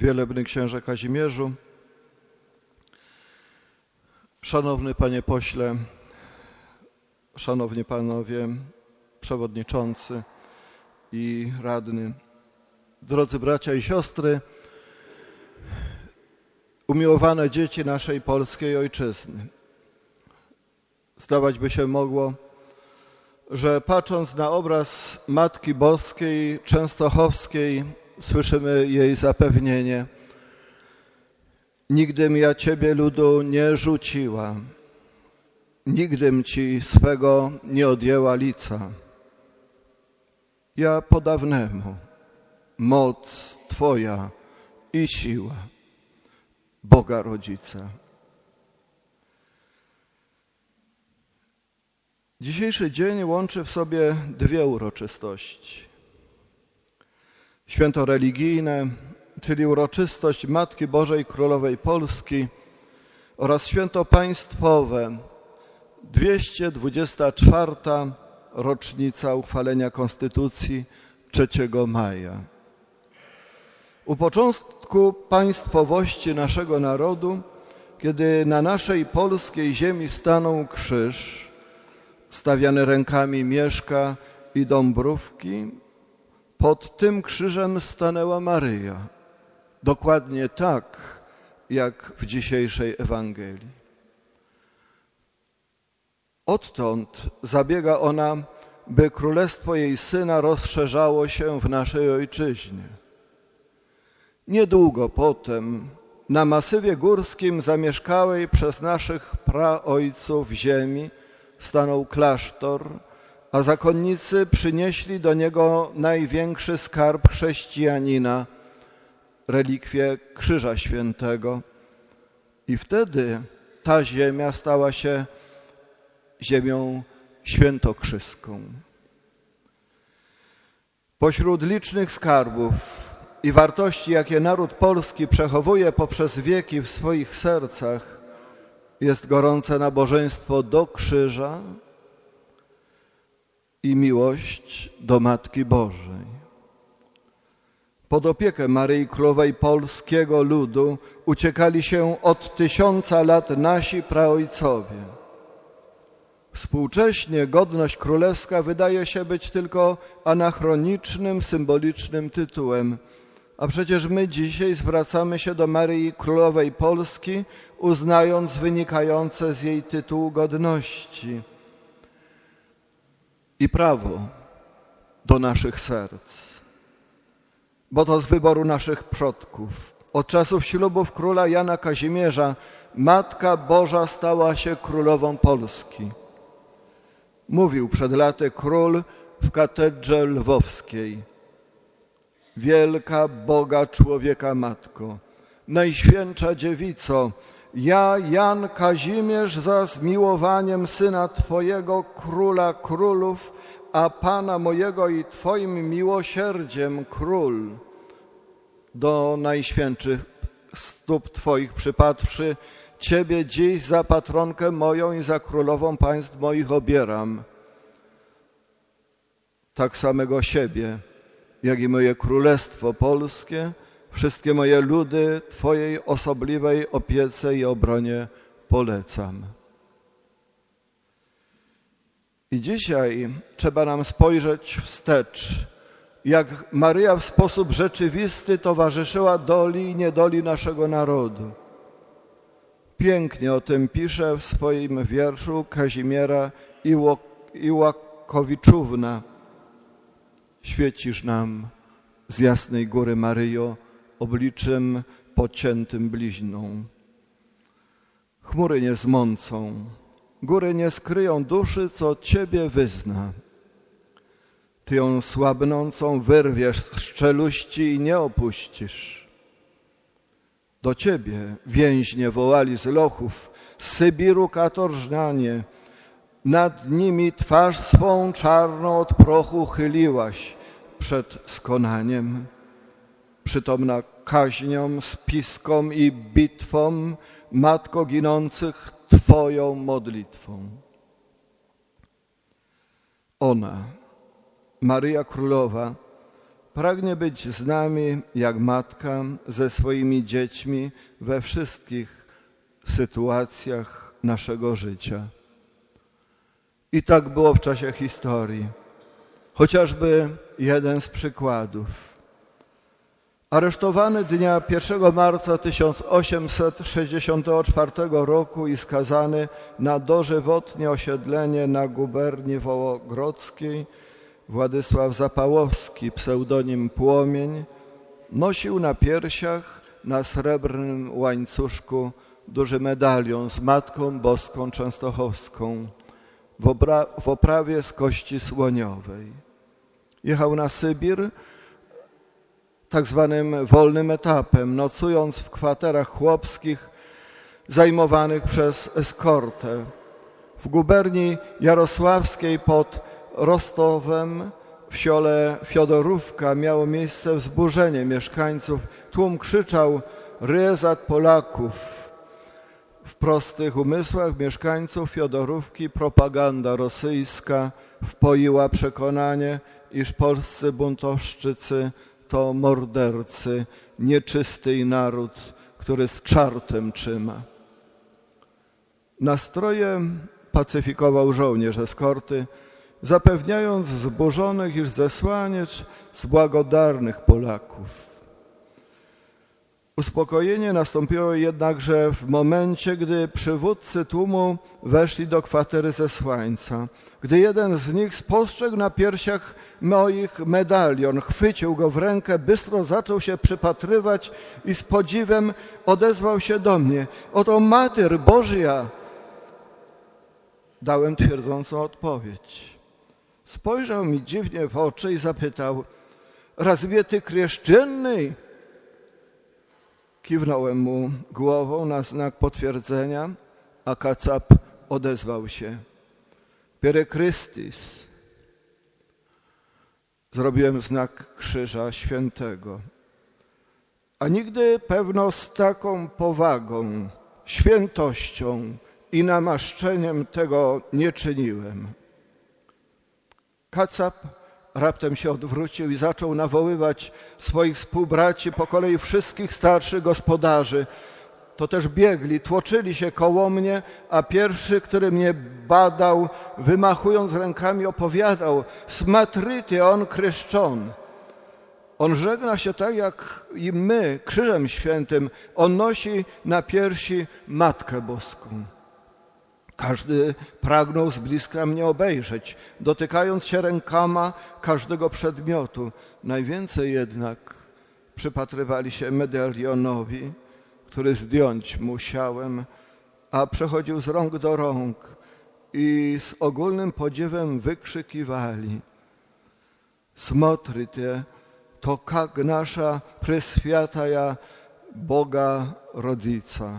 Wielebny Księże Kazimierzu, Szanowny Panie Pośle, Szanowni Panowie Przewodniczący i Radny, drodzy bracia i siostry, umiłowane dzieci naszej polskiej ojczyzny. Zdawać by się mogło, że patrząc na obraz Matki Boskiej Częstochowskiej, słyszymy jej zapewnienie: nigdym ja Ciebie, ludu, nie rzuciła, nigdym Ci swego nie odjęła lica. Ja podawnemu, moc Twoja i siła Boga Rodzica. Dzisiejszy dzień łączy w sobie dwie uroczystości. Święto religijne, czyli uroczystość Matki Bożej Królowej Polski, oraz święto państwowe, 224. rocznica uchwalenia Konstytucji 3 maja. U początku państwowości naszego narodu, kiedy na naszej polskiej ziemi stanął krzyż, stawiany rękami Mieszka i Dąbrówki, pod tym krzyżem stanęła Maryja, dokładnie tak, jak w dzisiejszej Ewangelii. Odtąd zabiega ona, by królestwo jej Syna rozszerzało się w naszej ojczyźnie. Niedługo potem na masywie górskim zamieszkałej przez naszych praojców ziemi stanął klasztor, a zakonnicy przynieśli do niego największy skarb chrześcijanina, relikwię Krzyża Świętego. I wtedy ta ziemia stała się ziemią świętokrzyską. Pośród licznych skarbów i wartości, jakie naród polski przechowuje poprzez wieki w swoich sercach, jest gorące nabożeństwo do krzyża i miłość do Matki Bożej. Pod opiekę Maryi Królowej polskiego ludu uciekali się od 1000 lat nasi praojcowie. Współcześnie godność królewska wydaje się być tylko anachronicznym, symbolicznym tytułem, a przecież my dzisiaj zwracamy się do Maryi Królowej Polski, uznając wynikające z jej tytułu godności i prawo do naszych serc. Bo to z wyboru naszych przodków, od czasów ślubów króla Jana Kazimierza, Matka Boża stała się królową Polski. Mówił przed laty król w katedrze lwowskiej: wielka Boga człowieka Matko, Najświętsza Dziewico, ja, Jan Kazimierz, za zmiłowaniem Syna Twojego, Króla Królów, a Pana mojego i Twoim miłosierdziem, Król, do najświętszych stóp Twoich przypadłszy, Ciebie dziś za patronkę moją i za królową państw moich obieram. Tak samego siebie, jak i moje królestwo polskie, wszystkie moje ludy Twojej osobliwej opiece i obronie polecam. I dzisiaj trzeba nam spojrzeć wstecz, jak Maryja w sposób rzeczywisty towarzyszyła doli i niedoli naszego narodu. Pięknie o tym pisze w swoim wierszu Kazimiera Iłakowiczówna. Świecisz nam z jasnej góry, Maryjo, obliczem pociętym bliźną. Chmury nie zmącą, góry nie skryją duszy, co Ciebie wyzna. Ty ją słabnącą wyrwiesz z czeluści i nie opuścisz. Do Ciebie więźnie wołali z lochów, z Sybiru katorżnianie. Nad nimi twarz swą czarną od prochu chyliłaś przed skonaniem. Przytomna kaźniom, spiskom i bitwom, Matko ginących Twoją modlitwą. Ona, Maryja Królowa, pragnie być z nami jak matka ze swoimi dziećmi we wszystkich sytuacjach naszego życia. I tak było w czasie historii. Chociażby jeden z przykładów. Aresztowany dnia 1 marca 1864 roku i skazany na dożywotnie osiedlenie na guberni wołogrodzkiej, Władysław Zapałowski, pseudonim Płomień, nosił na piersiach na srebrnym łańcuszku duży medalion z Matką Boską Częstochowską w oprawie z kości słoniowej. Jechał na Sybir tak zwanym wolnym etapem, nocując w kwaterach chłopskich zajmowanych przez eskortę. W guberni jarosławskiej pod Rostowem w wsiole Fiodorówka miało miejsce wzburzenie mieszkańców. Tłum krzyczał: ryzat Polaków! W prostych umysłach mieszkańców Fiodorówki propaganda rosyjska wpoiła przekonanie, iż polscy buntowszczycy to mordercy, nieczysty naród, który z czartem trzyma. Nastroje pacyfikował żołnierz eskorty, zapewniając wzburzonych, iż zesłanie z błagodarnych Polaków. Uspokojenie nastąpiło jednakże w momencie, gdy przywódcy tłumu weszli do kwatery zesłańca. Gdy jeden z nich spostrzegł na piersiach moich medalion, chwycił go w rękę, bystro zaczął się przypatrywać i z podziwem odezwał się do mnie: oto Mater Bożja! Dałem twierdzącą odpowiedź. Spojrzał mi dziwnie w oczy i zapytał: razwie ty chrześcijanny? Kiwnąłem mu głową na znak potwierdzenia, a kacap odezwał się: Pere Christis. Zrobiłem znak Krzyża Świętego. A nigdy pewno z taką powagą, świętością i namaszczeniem tego nie czyniłem. Kacap raptem się odwrócił i zaczął nawoływać swoich współbraci, po kolei wszystkich starszych gospodarzy. To też biegli, tłoczyli się koło mnie, a pierwszy, który mnie badał, wymachując rękami, opowiadał: smatryty, on kryszczon. On żegna się tak jak i my, Krzyżem Świętym. On nosi na piersi Matkę Boską. Każdy pragnął z bliska mnie obejrzeć, dotykając się rękoma każdego przedmiotu. Najwięcej jednak przypatrywali się medalionowi, który zdjąć musiałem, a przechodził z rąk do rąk i z ogólnym podziwem wykrzykiwali: Смотрите, to jak nasza preswiataja Boga Rodzica.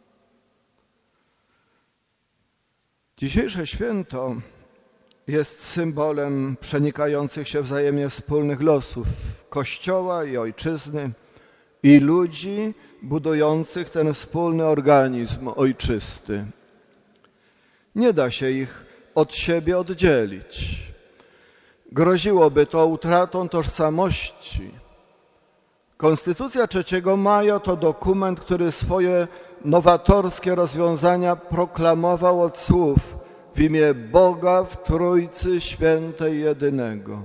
Dzisiejsze święto jest symbolem przenikających się wzajemnie wspólnych losów Kościoła i Ojczyzny i ludzi budujących ten wspólny organizm ojczysty. Nie da się ich od siebie oddzielić. Groziłoby to utratą tożsamości. Konstytucja 3 maja to dokument, który swoje nowatorskie rozwiązania proklamował od słów: w imię Boga w Trójcy Świętej Jedynego.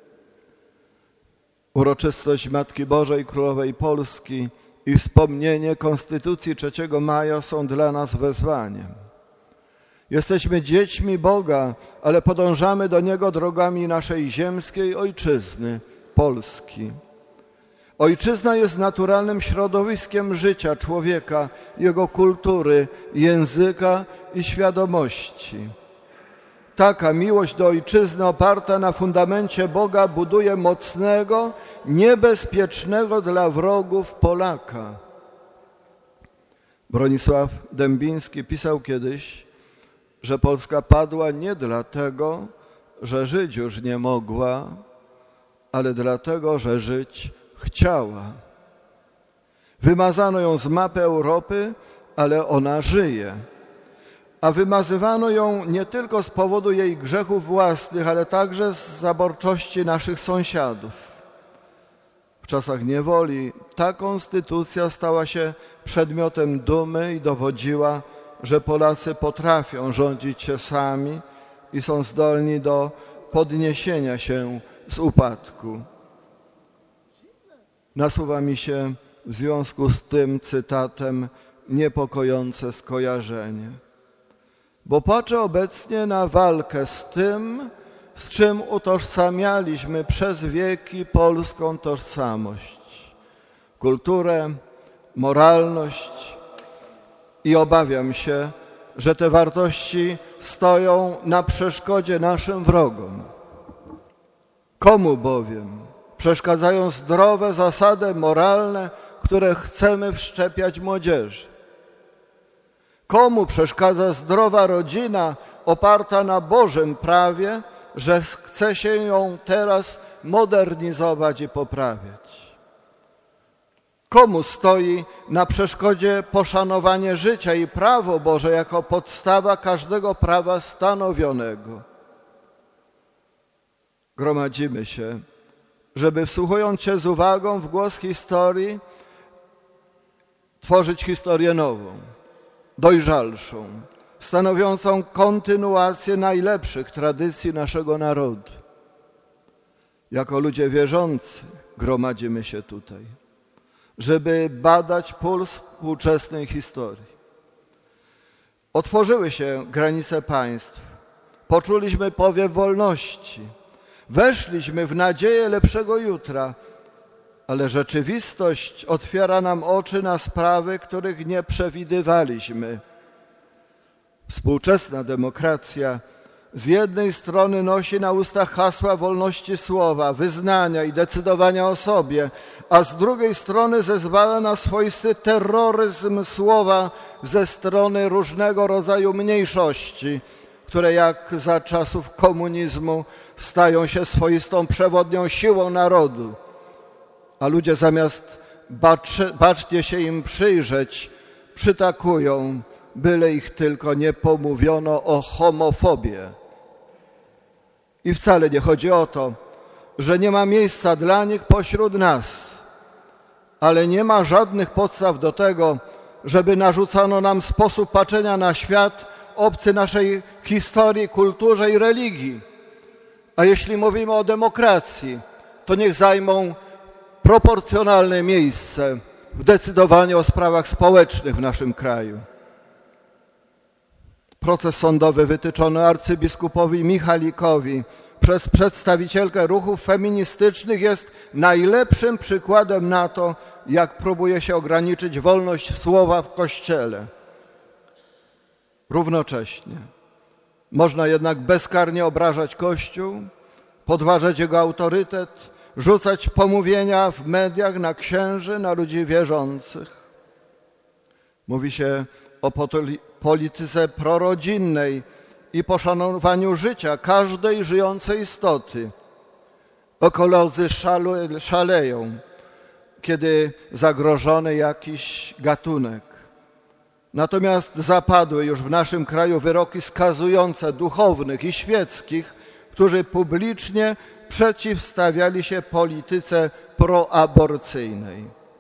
Uroczystość Matki Bożej Królowej Polski i wspomnienie Konstytucji 3 maja są dla nas wezwaniem. Jesteśmy dziećmi Boga, ale podążamy do Niego drogami naszej ziemskiej ojczyzny, Polski. Ojczyzna jest naturalnym środowiskiem życia człowieka, jego kultury, języka i świadomości. Taka miłość do ojczyzny oparta na fundamencie Boga buduje mocnego, niebezpiecznego dla wrogów Polaka. Bronisław Dębiński pisał kiedyś, że Polska padła nie dlatego, że żyć już nie mogła, ale dlatego, że żyć chciała. Wymazano ją z mapy Europy, ale ona żyje. A wymazywano ją nie tylko z powodu jej grzechów własnych, ale także z zaborczości naszych sąsiadów. W czasach niewoli ta konstytucja stała się przedmiotem dumy i dowodziła, że Polacy potrafią rządzić się sami i są zdolni do podniesienia się z upadku. Nasuwa mi się w związku z tym cytatem niepokojące skojarzenie. Bo patrzę obecnie na walkę z tym, z czym utożsamialiśmy przez wieki polską tożsamość, kulturę, moralność i obawiam się, że te wartości stoją na przeszkodzie naszym wrogom. Komu bowiem przeszkadzają zdrowe zasady moralne, które chcemy wszczepiać młodzieży? Komu przeszkadza zdrowa rodzina oparta na Bożym prawie, że chce się ją teraz modernizować i poprawiać? Komu stoi na przeszkodzie poszanowanie życia i prawo Boże jako podstawa każdego prawa stanowionego? Gromadzimy się, żeby wsłuchując się z uwagą w głos historii, tworzyć historię nową, dojrzalszą, stanowiącą kontynuację najlepszych tradycji naszego narodu. Jako ludzie wierzący gromadzimy się tutaj, żeby badać puls współczesnej historii. Otworzyły się granice państw, poczuliśmy powiew wolności, weszliśmy w nadzieję lepszego jutra, ale rzeczywistość otwiera nam oczy na sprawy, których nie przewidywaliśmy. Współczesna demokracja z jednej strony nosi na ustach hasła wolności słowa, wyznania i decydowania o sobie, a z drugiej strony zezwala na swoisty terroryzm słowa ze strony różnego rodzaju mniejszości, które jak za czasów komunizmu stają się swoistą przewodnią siłą narodu. A ludzie zamiast bacznie się im przyjrzeć, przytakują, byle ich tylko nie pomówiono o homofobię. I wcale nie chodzi o to, że nie ma miejsca dla nich pośród nas, ale nie ma żadnych podstaw do tego, żeby narzucano nam sposób patrzenia na świat obcy naszej historii, kulturze i religii. A jeśli mówimy o demokracji, to niech zajmą proporcjonalne miejsce w decydowaniu o sprawach społecznych w naszym kraju. Proces sądowy wytyczony arcybiskupowi Michalikowi przez przedstawicielkę ruchów feministycznych jest najlepszym przykładem na to, jak próbuje się ograniczyć wolność słowa w Kościele. Równocześnie można jednak bezkarnie obrażać Kościół, podważać jego autorytet, rzucać pomówienia w mediach na księży, na ludzi wierzących. Mówi się o polityce prorodzinnej i poszanowaniu życia każdej żyjącej istoty. Ekolodzy szaleją, kiedy zagrożony jakiś gatunek. Natomiast zapadły już w naszym kraju wyroki skazujące duchownych i świeckich, którzy publicznie przeciwstawiali się polityce proaborcyjnej.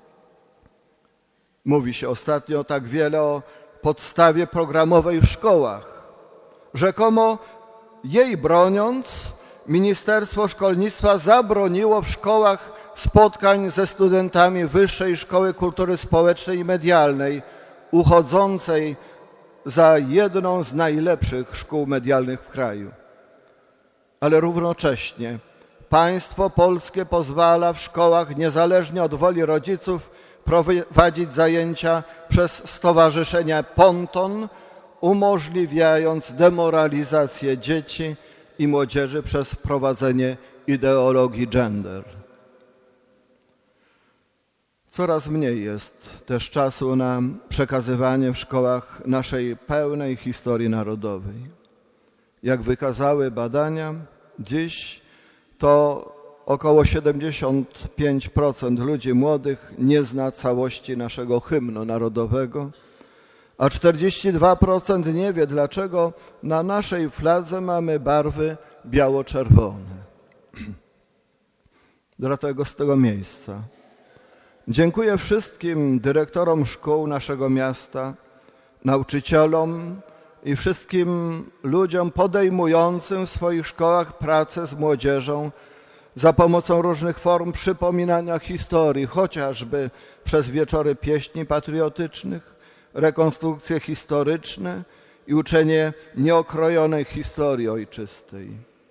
Mówi się ostatnio tak wiele o podstawie programowej w szkołach. Rzekomo jej broniąc, Ministerstwo Szkolnictwa zabroniło w szkołach spotkań ze studentami Wyższej Szkoły Kultury Społecznej i Medialnej, uchodzącej za jedną z najlepszych szkół medialnych w kraju. Ale równocześnie państwo polskie pozwala w szkołach, niezależnie od woli rodziców, prowadzić zajęcia przez stowarzyszenia Ponton, umożliwiając demoralizację dzieci i młodzieży przez wprowadzenie ideologii gender. Coraz mniej jest też czasu na przekazywanie w szkołach naszej pełnej historii narodowej. Jak wykazały badania, dziś to około 75% ludzi młodych nie zna całości naszego hymnu narodowego, a 42% nie wie, dlaczego na naszej fladze mamy barwy biało-czerwone. Dlatego z tego miejsca Dziękuję wszystkim dyrektorom szkół naszego miasta, nauczycielom i wszystkim ludziom podejmującym w swoich szkołach pracę z młodzieżą za pomocą różnych form przypominania historii, chociażby przez wieczory pieśni patriotycznych, rekonstrukcje historyczne i uczenie nieokrojonej historii ojczystej.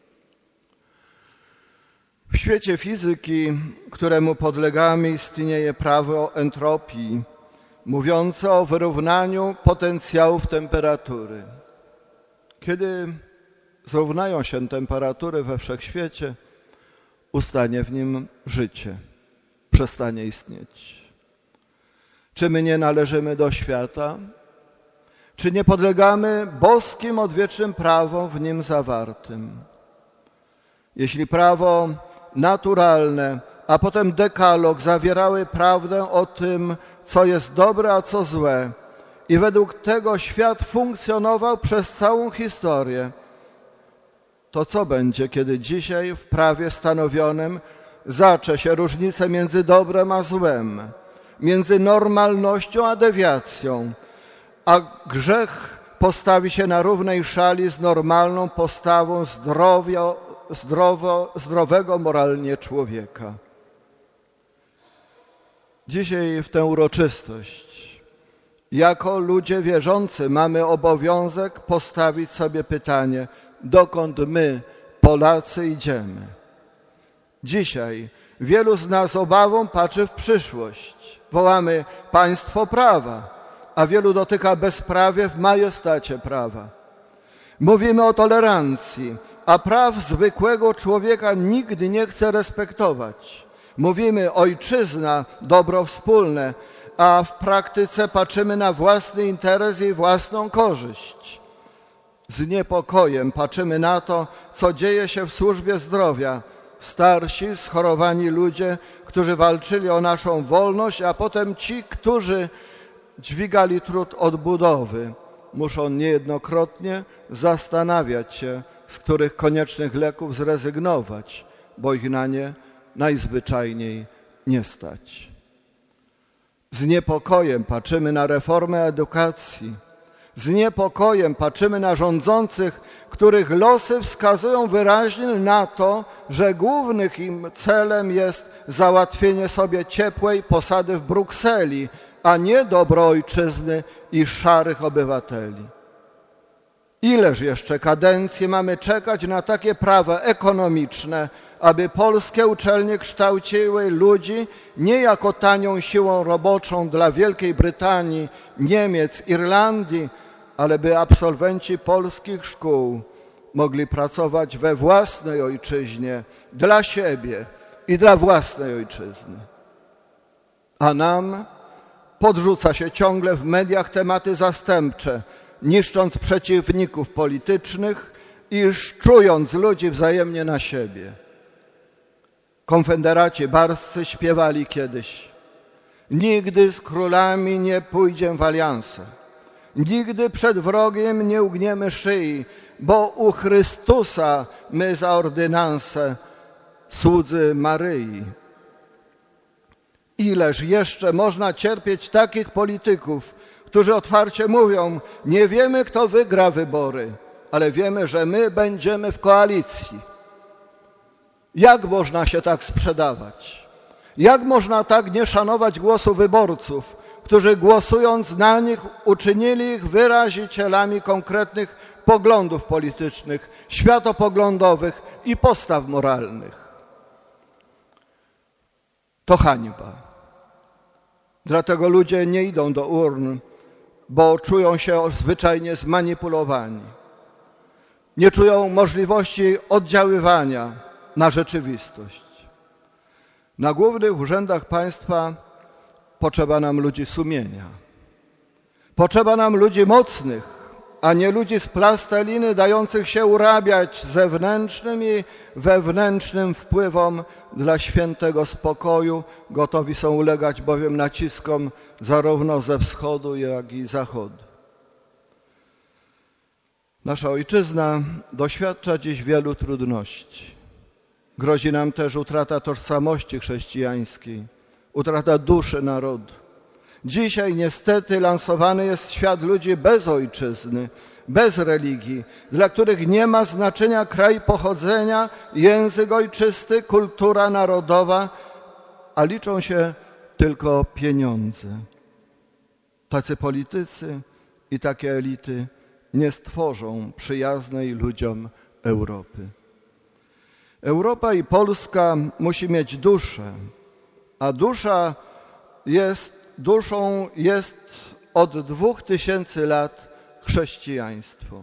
W świecie fizyki, któremu podlegamy, istnieje prawo entropii, mówiące o wyrównaniu potencjałów temperatury. Kiedy zrównają się temperatury we wszechświecie, ustanie w nim życie, przestanie istnieć. Czy my nie należymy do świata? Czy nie podlegamy boskim, odwiecznym prawom w nim zawartym? Jeśli prawo naturalne, a potem dekalog zawierały prawdę o tym, co jest dobre, a co złe, i według tego świat funkcjonował przez całą historię, to co będzie, kiedy dzisiaj w prawie stanowionym zacze się różnice między dobrem a złem, między normalnością a dewiacją, a grzech postawi się na równej szali z normalną postawą zdrowego moralnie człowieka? Dzisiaj w tę uroczystość, jako ludzie wierzący, mamy obowiązek postawić sobie pytanie, dokąd my, Polacy, idziemy. Dzisiaj wielu z nas obawą patrzy w przyszłość. Wołamy państwo prawa, a wielu dotyka bezprawie w majestacie prawa. Mówimy o tolerancji, a praw zwykłego człowieka nikt nie chce respektować. Mówimy ojczyzna, dobro wspólne, a w praktyce patrzymy na własny interes i własną korzyść. Z niepokojem patrzymy na to, co dzieje się w służbie zdrowia. Starsi, schorowani ludzie, którzy walczyli o naszą wolność, a potem ci, którzy dźwigali trud odbudowy, muszą niejednokrotnie zastanawiać się, z których koniecznych leków zrezygnować, bo ich na nie najzwyczajniej nie stać. Z niepokojem patrzymy na reformę edukacji. Z niepokojem patrzymy na rządzących, których losy wskazują wyraźnie na to, że głównym ich celem jest załatwienie sobie ciepłej posady w Brukseli, a nie dobro ojczyzny i szarych obywateli. Ileż jeszcze kadencji mamy czekać na takie prawa ekonomiczne, aby polskie uczelnie kształciły ludzi nie jako tanią siłą roboczą dla Wielkiej Brytanii, Niemiec, Irlandii, ale by absolwenci polskich szkół mogli pracować we własnej ojczyźnie, dla siebie i dla własnej ojczyzny. A nam podrzuca się ciągle w mediach tematy zastępcze, niszcząc przeciwników politycznych i szczując ludzi wzajemnie na siebie. Konfederaci barscy śpiewali kiedyś: nigdy z królami nie pójdziemy w alianse, nigdy przed wrogiem nie ugniemy szyi, bo u Chrystusa my za ordynanse, słudzy Maryi. Ileż jeszcze można cierpieć takich polityków, którzy otwarcie mówią: nie wiemy, kto wygra wybory, ale wiemy, że my będziemy w koalicji. Jak można się tak sprzedawać? Jak można tak nie szanować głosu wyborców, którzy głosując na nich uczynili ich wyrazicielami konkretnych poglądów politycznych, światopoglądowych i postaw moralnych? To hańba. Dlatego ludzie nie idą do urn, bo czują się zwyczajnie zmanipulowani. Nie czują możliwości oddziaływania na rzeczywistość. Na głównych urzędach państwa potrzeba nam ludzi sumienia. Potrzeba nam ludzi mocnych, a nie ludzi z plasteliny dających się urabiać zewnętrznym i wewnętrznym wpływom dla świętego spokoju. Gotowi są ulegać bowiem naciskom zarówno ze wschodu, jak i zachodu. Nasza ojczyzna doświadcza dziś wielu trudności. Grozi nam też utrata tożsamości chrześcijańskiej, utrata duszy narodu. Dzisiaj niestety lansowany jest świat ludzi bez ojczyzny, bez religii, dla których nie ma znaczenia kraj pochodzenia, język ojczysty, kultura narodowa, a liczą się tylko pieniądze. Tacy politycy i takie elity nie stworzą przyjaznej ludziom Europy. Europa i Polska musi mieć duszę, a duszą jest od 2000 lat chrześcijaństwo.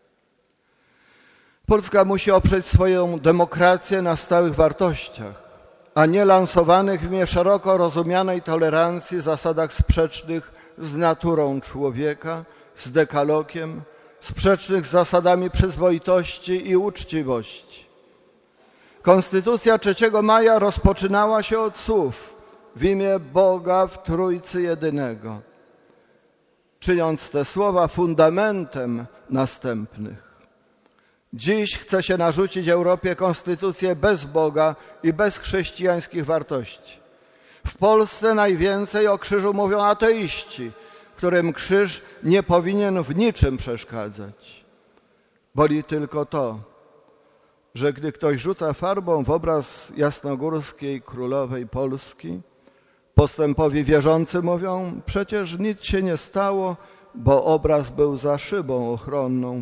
Polska musi oprzeć swoją demokrację na stałych wartościach, a nie lansowanych w imię szeroko rozumianej tolerancji zasadach sprzecznych z naturą człowieka, z dekalogiem, sprzecznych z zasadami przyzwoitości i uczciwości. Konstytucja 3 maja rozpoczynała się od słów w imię Boga w Trójcy Jedynego, czyniąc te słowa fundamentem następnych. Dziś chce się narzucić Europie konstytucję bez Boga i bez chrześcijańskich wartości. W Polsce najwięcej o krzyżu mówią ateiści, którym krzyż nie powinien w niczym przeszkadzać. Boli tylko to, że gdy ktoś rzuca farbą w obraz jasnogórskiej królowej Polski, postępowi wierzący mówią, przecież nic się nie stało, bo obraz był za szybą ochronną.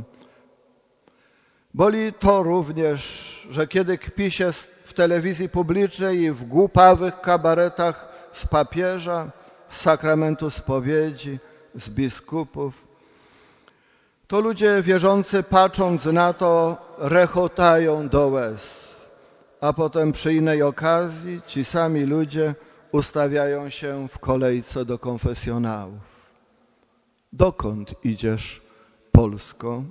Boli to również, że kiedy kpi się w telewizji publicznej i w głupawych kabaretach z papieża, z sakramentu spowiedzi, z biskupów, to ludzie wierzący, patrząc na to, rechotają do łez, a potem przy innej okazji ci sami ludzie ustawiają się w kolejce do konfesjonałów. Dokąd idziesz, Polsko?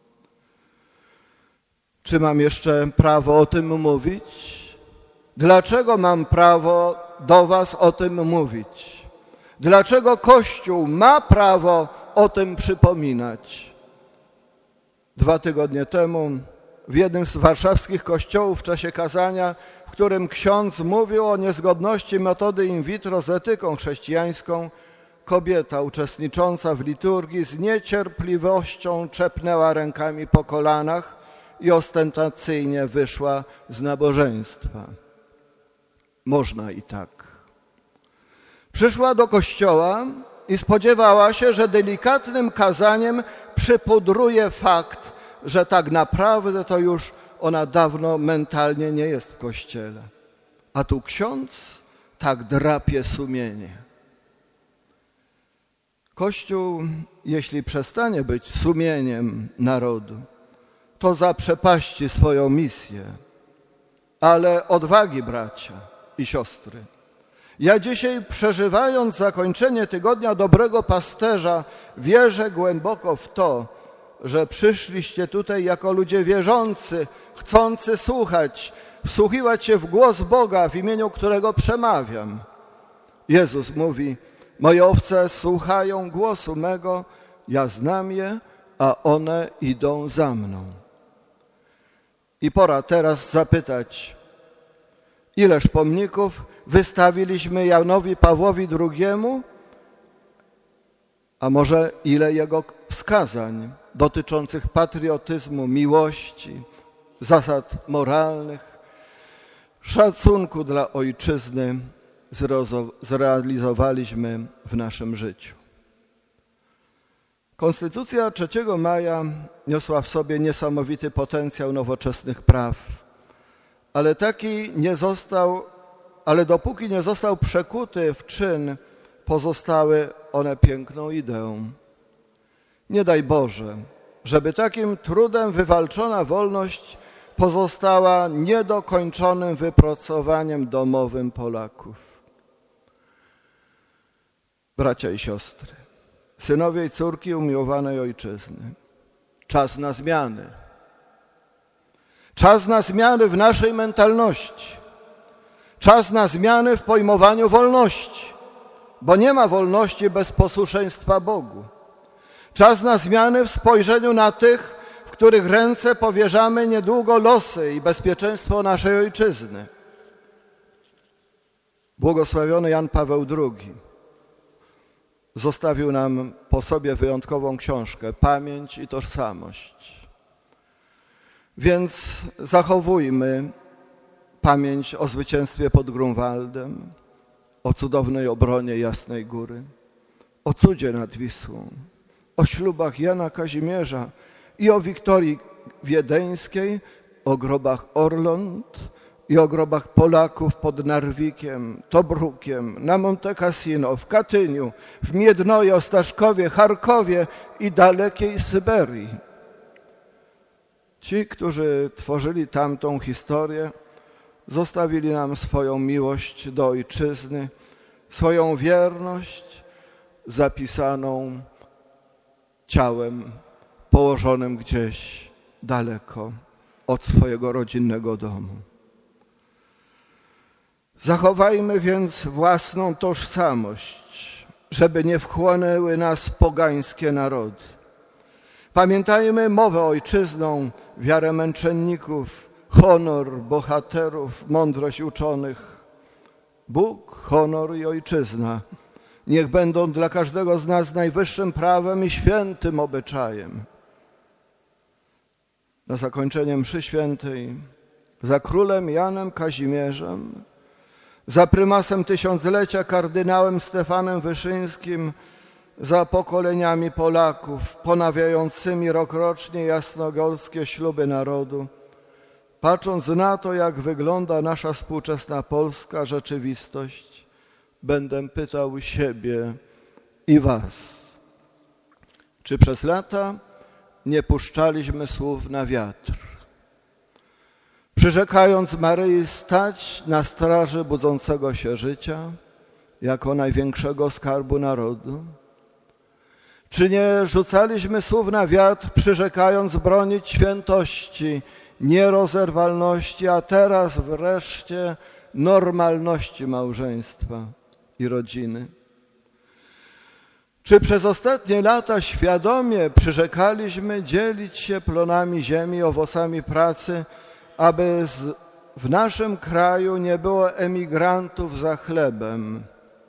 Czy mam jeszcze prawo o tym mówić? Dlaczego mam prawo do was o tym mówić? Dlaczego Kościół ma prawo o tym przypominać? 2 tygodnie temu w jednym z warszawskich kościołów w czasie kazania, w którym ksiądz mówił o niezgodności metody in vitro z etyką chrześcijańską, kobieta uczestnicząca w liturgii z niecierpliwością czepnęła rękami po kolanach i ostentacyjnie wyszła z nabożeństwa. Można i tak. Przyszła do kościoła i spodziewała się, że delikatnym kazaniem przypudruje fakt, że tak naprawdę to już ona dawno mentalnie nie jest w kościele. A tu ksiądz tak drapie sumienie. Kościół, jeśli przestanie być sumieniem narodu, to zaprzepaści swoją misję. Ale odwagi, bracia i siostry. Ja dzisiaj, przeżywając zakończenie Tygodnia Dobrego Pasterza, wierzę głęboko w to, że przyszliście tutaj jako ludzie wierzący, chcący słuchać, wsłuchiwać się w głos Boga, w imieniu którego przemawiam. Jezus mówi, moje owce słuchają głosu mego, ja znam je, a one idą za mną. I pora teraz zapytać, ileż pomników wystawiliśmy Janowi Pawłowi II, a może ile jego wskazań dotyczących patriotyzmu, miłości, zasad moralnych, szacunku dla ojczyzny zrealizowaliśmy w naszym życiu. Konstytucja 3 maja niosła w sobie niesamowity potencjał nowoczesnych praw, ale dopóki nie został przekuty w czyn, pozostały one piękną ideą. Nie daj Boże, żeby takim trudem wywalczona wolność pozostała niedokończonym wypracowaniem domowym Polaków. Bracia i siostry, synowie i córki umiłowanej ojczyzny, czas na zmiany. Czas na zmiany w naszej mentalności. Czas na zmiany w pojmowaniu wolności, bo nie ma wolności bez posłuszeństwa Bogu. Czas na zmiany w spojrzeniu na tych, w których ręce powierzamy niedługo losy i bezpieczeństwo naszej ojczyzny. Błogosławiony Jan Paweł II zostawił nam po sobie wyjątkową książkę Pamięć i tożsamość. Więc zachowujmy pamięć o zwycięstwie pod Grunwaldem, o cudownej obronie Jasnej Góry, o cudzie nad Wisłą, o ślubach Jana Kazimierza i o Wiktorii Wiedeńskiej, o grobach Orląt i o grobach Polaków pod Narwikiem, Tobrukiem, na Monte Cassino, w Katyniu, w Miednoje, Ostaszkowie, Charkowie i dalekiej Syberii. Ci, którzy tworzyli tamtą historię, zostawili nam swoją miłość do ojczyzny, swoją wierność zapisaną ciałem położonym gdzieś daleko od swojego rodzinnego domu. Zachowajmy więc własną tożsamość, żeby nie wchłonęły nas pogańskie narody. Pamiętajmy mowę ojczyzną, wiarę męczenników, honor bohaterów, mądrość uczonych. Bóg, honor i ojczyzna niech będą dla każdego z nas najwyższym prawem i świętym obyczajem. Na zakończenie mszy świętej za królem Janem Kazimierzem, za prymasem tysiąclecia kardynałem Stefanem Wyszyńskim, za pokoleniami Polaków ponawiającymi rokrocznie jasnogórskie śluby narodu, patrząc na to, jak wygląda nasza współczesna polska rzeczywistość, będę pytał siebie i was, czy przez lata nie puszczaliśmy słów na wiatr, przyrzekając Maryi stać na straży budzącego się życia jako największego skarbu narodu? Czy nie rzucaliśmy słów na wiatr, przyrzekając bronić świętości, nierozerwalności, a teraz wreszcie normalności małżeństwa i rodziny? Czy przez ostatnie lata świadomie przyrzekaliśmy dzielić się plonami ziemi, owocami pracy, aby w naszym kraju nie było emigrantów za chlebem?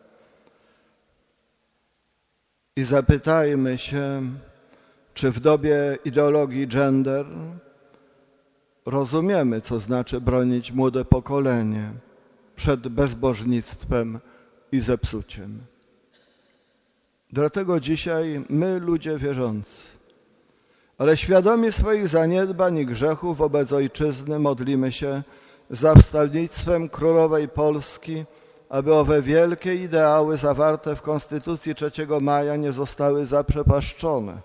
I zapytajmy się, czy w dobie ideologii gender rozumiemy, co znaczy bronić młode pokolenie przed bezbożnictwem i zepsuciem. Dlatego dzisiaj my, ludzie wierzący, ale świadomi swoich zaniedbań i grzechów wobec ojczyzny, modlimy się za wstawiennictwem Królowej Polski, aby owe wielkie ideały zawarte w Konstytucji 3 maja nie zostały zaprzepaszczone,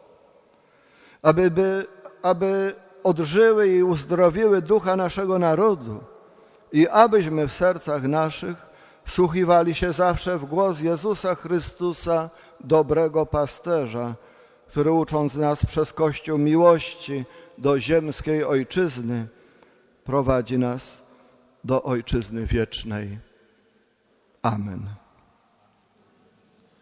aby odżyły i uzdrowiły ducha naszego narodu i abyśmy w sercach naszych wsłuchiwali się zawsze w głos Jezusa Chrystusa, dobrego pasterza, który ucząc nas przez Kościół miłości do ziemskiej ojczyzny, prowadzi nas do ojczyzny wiecznej. Amen.